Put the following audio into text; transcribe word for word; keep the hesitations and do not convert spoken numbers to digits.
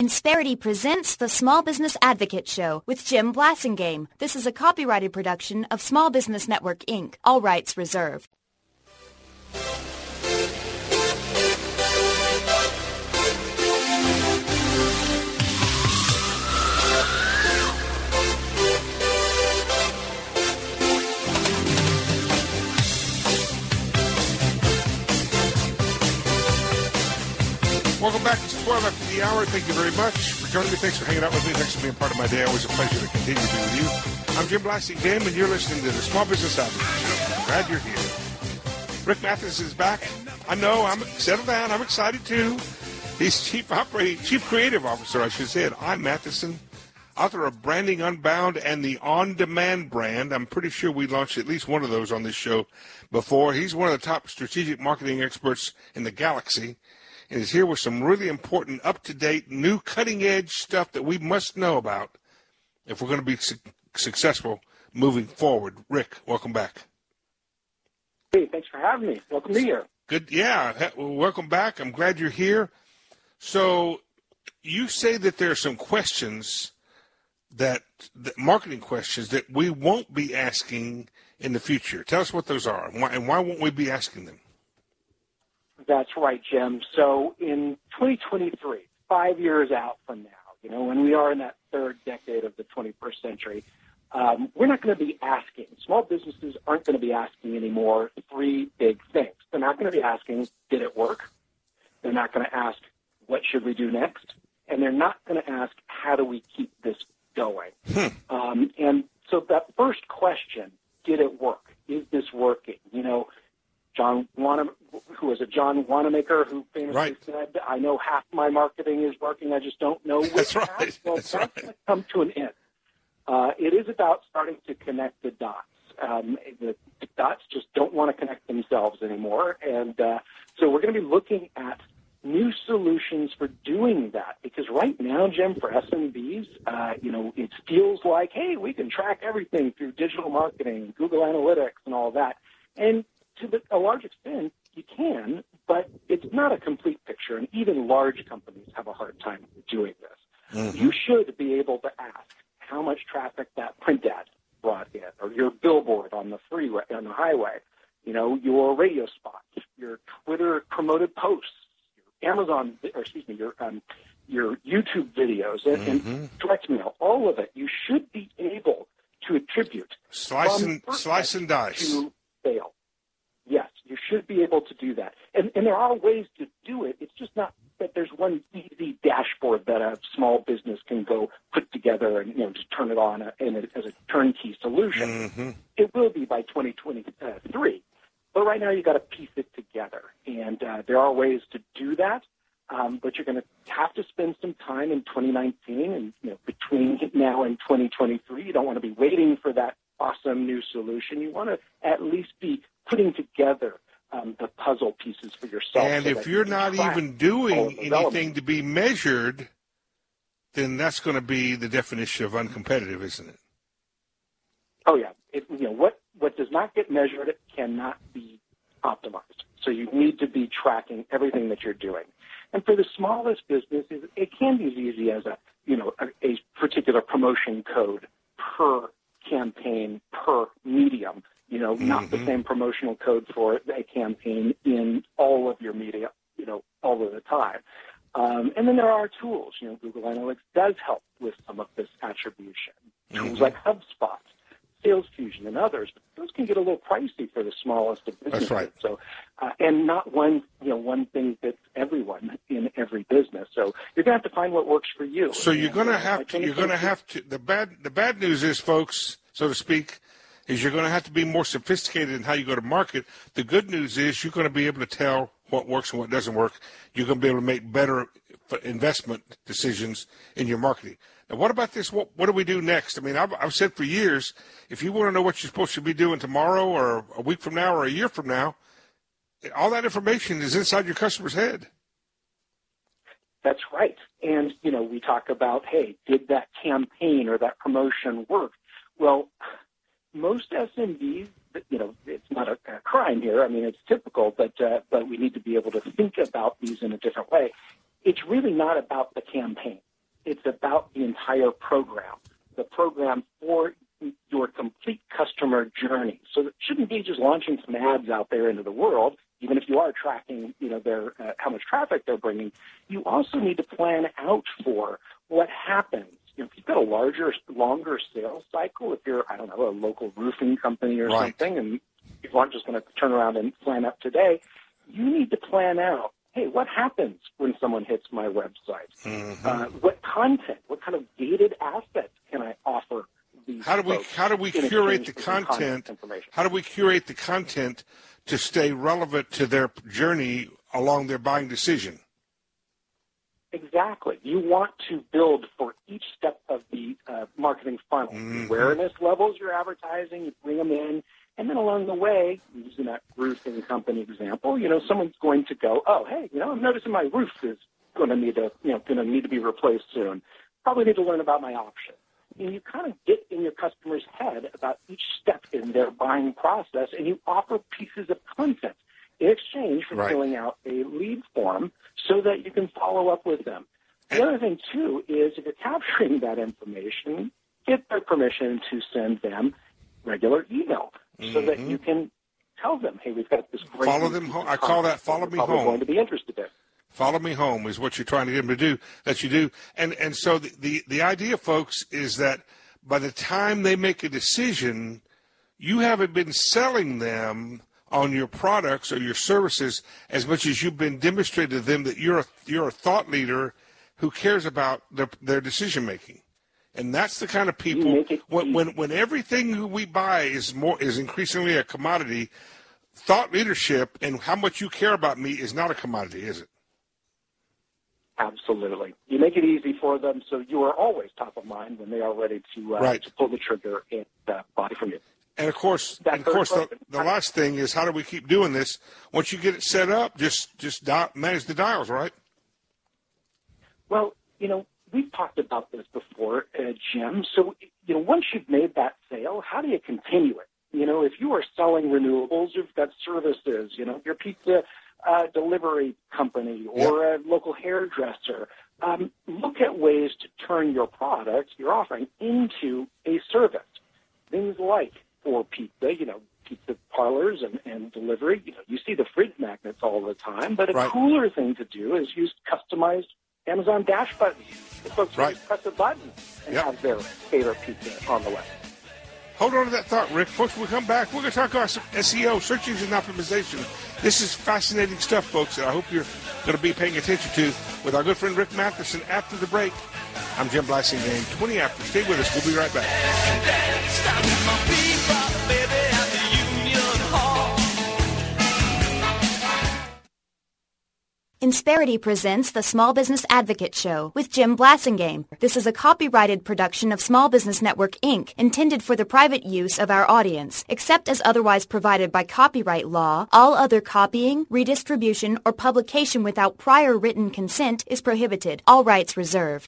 Insperity presents the Small Business Advocate Show with Jim Blasingame. This is a copyrighted production of Small Business Network, Incorporated. All rights reserved. Welcome back. It's twelve after the hour. Thank you very much for joining me. Thanks for hanging out with me. Thanks for being part of my day. Always a pleasure to continue to be with you. I'm Jim Blasingame, and you're listening to the Small Business Advocate Show. I'm glad you're here. Rick Mathis is back. I know. I'm settled down. I'm excited too. He's Chief Operating, Chief Creative Officer, I should say, at iMatheson, author of Branding Unbound and the On Demand brand. I'm pretty sure we launched at least one of those on this show before. He's one of the top strategic marketing experts in the galaxy, and is here with some really important, up-to-date, new, cutting-edge stuff that we must know about if we're going to be su- successful moving forward. Rick, welcome back. Hey, thanks for having me. Welcome to here. Good, yeah. Welcome back. I'm glad you're here. So you say that there are some questions that, that marketing questions that we won't be asking in the future. Tell us what those are, and why, and why won't we be asking them? That's right, Jim. So in twenty twenty-three, five years out from now, you know, when we are in that third decade of the twenty-first century, um, we're not going to be asking. Small businesses aren't going to be asking anymore three big things. They're not going to be asking, did it work? They're not going to ask, what should we do next? And they're not going to ask, how do we keep this going? Hmm. Um, and so that first question, did it work? Is this working? You know, John Wanamaker, who was a John Wanamaker, who famously right. said, I know half my marketing is working, I just don't know which that's half. Right. Well, that's, that's right. going to come to an end. Uh, it is about starting to connect the dots. Um, the, the dots just don't want to connect themselves anymore. And uh, so we're going to be looking at new solutions for doing that. Because right now, Jim, for S M Bs, uh, you know, it feels like, hey, we can track everything through digital marketing, Google Analytics, and all that. And to the, a large extent, you can, but it's not a complete picture, and even large companies have a hard time doing this. Mm-hmm. You should be able to ask how much traffic that print ad brought in, or your billboard on the freeway, on the highway, you know, your radio spot, your Twitter promoted posts, your Amazon, or excuse me, your um, your YouTube videos, and, mm-hmm. and direct mail, all of it. You should be able to attribute slice and slice and dice to sale. Yes, you should be able to do that. And, and there are ways to do it. It's just not that there's one easy dashboard that a small business can go put together and, you know, just turn it on a, in a, as a turnkey solution. Mm-hmm. It will be by twenty twenty-three. But right now you've got to piece it together. And uh, there are ways to do that. Um, but you're going to have to spend some time in twenty nineteen and, you know, between now and twenty twenty-three. You don't want to be waiting for that awesome new solution. You want to at least be putting together um, the puzzle pieces for yourself. And so if you're you not even doing anything to be measured, then that's going to be the definition of uncompetitive, isn't it? Oh, yeah. It, you know, what, what does not get measured cannot be optimized. So you need to be tracking everything that you're doing. And for the smallest businesses, it can be as easy as a, you know, a, a particular promotion code per campaign, per medium. You know, mm-hmm. not the same promotional code for a campaign in all of your media, you know, all of the time. Um, and then there are tools. You know, Google Analytics does help with some of this attribution. Mm-hmm. Tools like HubSpot, Sales Fusion, and others. But those can get a little pricey for the smallest of businesses. That's right. So, uh, and not one, you know, one thing fits everyone in every business. So you're going to have to find what works for you. So you're going to uh, have to. You're going to have to. The bad. The bad news is, folks, so to speak, is you're going to have to be more sophisticated in how you go to market. The good news is you're going to be able to tell what works and what doesn't work. You're going to be able to make better investment decisions in your marketing. Now, what about this? What, what do we do next? I mean, I've, I've said for years, if you want to know what you're supposed to be doing tomorrow or a week from now or a year from now, all that information is inside your customer's head. That's right. And, you know, we talk about, hey, did that campaign or that promotion work? Well, most S M Bs, you know, it's not a, a crime here. I mean, it's typical, but uh, but we need to be able to think about these in a different way. It's really not about the campaign. It's about the entire program, the program for your complete customer journey. So it shouldn't be just launching some ads out there into the world, even if you are tracking, you know, their uh, how much traffic they're bringing. You also need to plan out for what happens. You know, if you've got a larger, longer sales cycle, if you're, I don't know, a local roofing company or right. something, and you aren't just going to turn around and plan up today, you need to plan out, hey, what happens when someone hits my website? Mm-hmm. Uh, what content, what kind of gated assets can I offer these How do we folks how do we in curate the exchange for some content? information? How do we curate the content to stay relevant to their journey along their buying decision? Exactly. You want to build for each step of the uh, marketing funnel. Mm-hmm. Awareness levels you're advertising, you bring them in, and then along the way, using that roofing company example, you know, someone's going to go, oh, hey, you know, I'm noticing my roof is going to need to, you know, going to need to be replaced soon. Probably need to learn about my options. And you kind of get in your customer's head about each step in their buying process, and you offer pieces of content in exchange for right. filling out a lead form so that you can follow up with them. The other thing, too, is if you're capturing that information, get their permission to send them regular email mm-hmm. so that you can tell them, hey, we've got this great... Follow them home. I call that follow me home. Going to be interested in. Follow me home is what you're trying to get them to do, that you do. And and so the, the, the idea, folks, is that by the time they make a decision, you haven't been selling them on your products or your services as much as you've been demonstrating to them that you're a, you're a thought leader who cares about their, their decision-making. And that's the kind of people, when, when when everything we buy is more is increasingly a commodity, thought leadership and how much you care about me is not a commodity, is it? Absolutely. You make it easy for them, so you are always top of mind when they are ready to, uh, right. to pull the trigger and uh, buy from you. And, of course, and of course, the, the last thing is how do we keep doing this? Once you get it set up, just, just dial, manage the dials, right? Well, you know, we've talked about this before, uh, Jim. So, you know, once you've made that sale, how do you continue it? You know, if you are selling renewables, you've got services, you know, your pizza uh, delivery company or yep. a local hairdresser. Um, look at ways to turn your product, your offering, into a service. Things like for pizza, you know, pizza parlors and, and delivery. You know, you see the fridge magnets all the time, but a right. cooler thing to do is use customized Amazon Dash buttons. The folks right. just press a button and yep. have their favorite pizza on the way. Hold on to that thought, Rick. Folks, when we come back, we're going to talk about some S E O, search engine optimization. This is fascinating stuff, folks, that I hope you're going to be paying attention to with our good friend Rick Matheson after the break. I'm Jim Blasingame, twenty after. Stay with us. We'll be right back. Insperity presents the Small Business Advocate Show with Jim Blasingame. This is a copyrighted production of Small Business Network, Incorporated, intended for the private use of our audience. Except as otherwise provided by copyright law, all other copying, redistribution, or publication without prior written consent is prohibited. All rights reserved.